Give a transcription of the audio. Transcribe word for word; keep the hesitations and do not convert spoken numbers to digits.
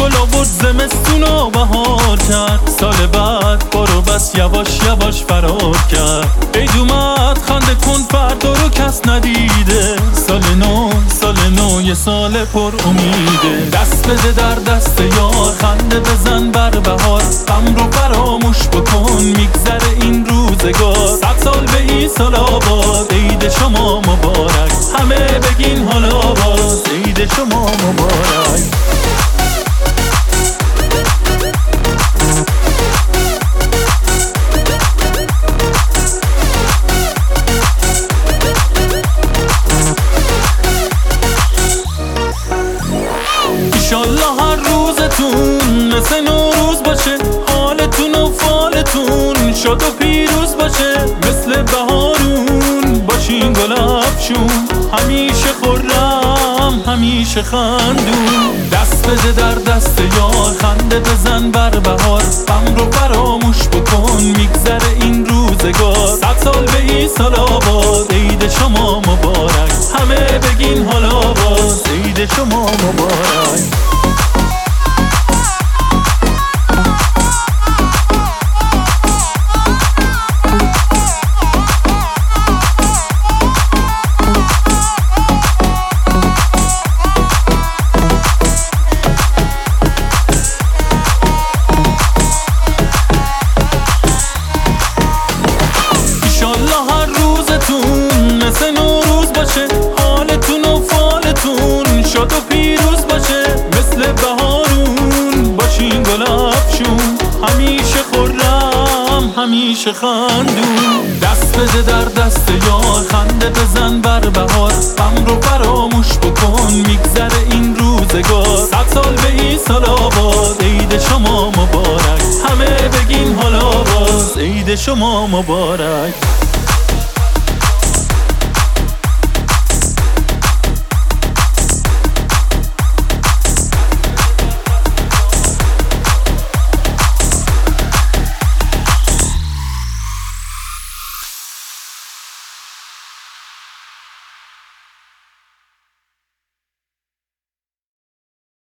گل آورد زمستون و بهار کرد، سال بعد برو بس یواش یواش فرار کرد. عید اومد خنده کن فردا رو کس ندیده، سال نو سال نو یه سال پر امیده. دست بده در دست یار، خنده بزن بر بهار، غم رو فراموش بکن میگذره این روزگار. صد سال به این سال آباد، عید شما مبارک، همه بگین حالا باز عید شما مبارک. ایشالله هر روزتون مثل نوروز باشه، حالتون و فالتون شاد و پیروز باشه. مثل بهارون باشین گل افشون، همیشه خرم همیشه خندون. دست بده در دست یار، خنده بزن بر بهار، غم رو فراموش بکن میگذره این روزگار. صد سال به این سال آباد، عید شما مبارک، همه بگین حالا باز عید شما مبارک. مثل نوروز باشه، حالتون و فالتون شاد و پیروز باشه. مثل بهارون باشین گل افشون، همیشه خرم همیشه خندون. دست بده در دست یار، خنده بزن بر بهار، غم رو فراموش بکن میگذره این روزگار. صد سال به این سال آباد، عید شما مبارک، همه بگین حالا باز عید شما مبارک.